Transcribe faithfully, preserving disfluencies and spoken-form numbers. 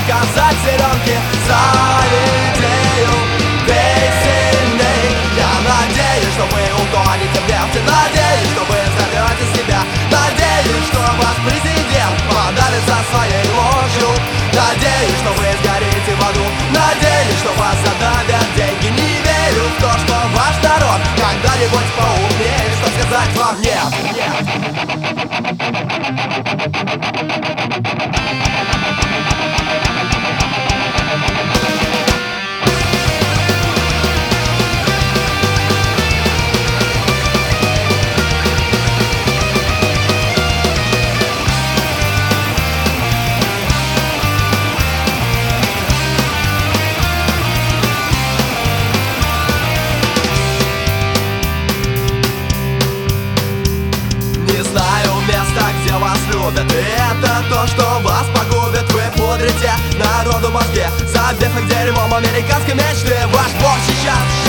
доказать зеленки. За идею бей сильней. Я надеюсь, что вы утонете в нефти. Надеюсь, что вы взорвете себя. Надеюсь, что ваш президент подавится своей ложью. Надеюсь, что вы сгорите в аду. Надеюсь, что вас задавят деньги. Не верю в то, что ваш народ когда-нибудь поумнее, что сказать вам нет, любят. И это то, что вас погубит. Вы пудрите народу мозги, забив их дерьмом американской мечты. Ваш бог сейчас